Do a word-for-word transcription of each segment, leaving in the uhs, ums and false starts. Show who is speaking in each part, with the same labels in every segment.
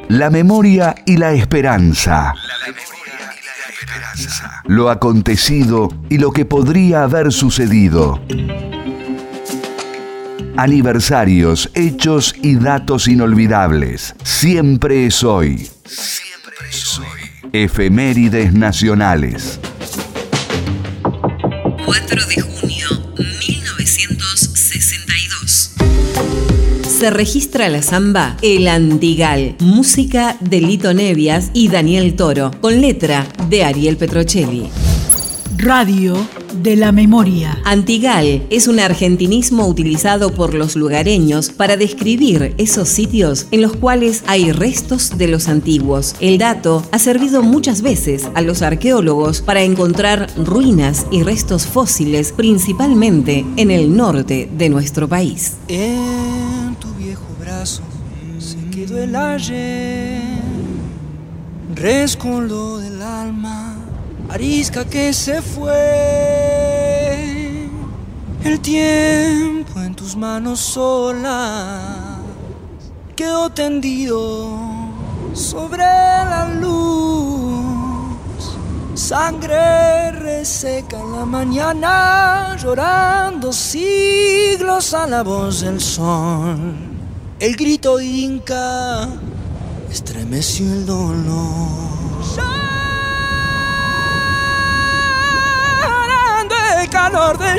Speaker 1: La memoria y la esperanza. La memoria y la esperanza. Lo acontecido y lo que podría haber sucedido. Aniversarios, hechos y datos inolvidables. Siempre es hoy. Siempre es hoy. Efemérides nacionales.
Speaker 2: cuatro de junio mil novecientos sesenta y dos. Se registra la samba El Antigal, música de Lito Nevias y Daniel Toro, con letra de Ariel Petrocelli.
Speaker 3: Radio de la memoria.
Speaker 2: Antigal es un argentinismo utilizado por los lugareños para describir esos sitios en los cuales hay restos de los antiguos. El dato ha servido muchas veces a los arqueólogos para encontrar ruinas y restos fósiles, principalmente en el norte de nuestro país.
Speaker 4: En tu viejo brazo se quedó el ayer, rescoldo del alma, arisca que se fue. El tiempo en tus manos solas quedó tendido sobre la luz. Sangre reseca en la mañana, llorando siglos a la voz del sol. El grito inca estremeció el dolor. El calor del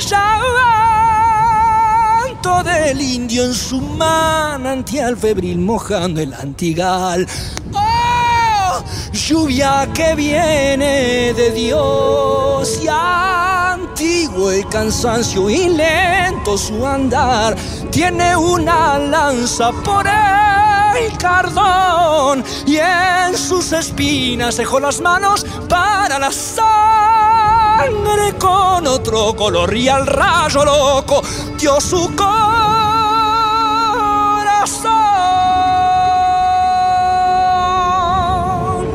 Speaker 4: llanto del indio en su manantial febril mojando el Antigal. ¡Oh! Lluvia que viene de Dios y antiguo el cansancio y lento su andar. Tiene una lanza por el cardón y en sus espinas dejó las manos para la sangre con otro color y al rayo loco dio su corazón.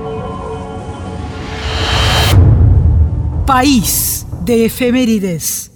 Speaker 3: País de efemérides.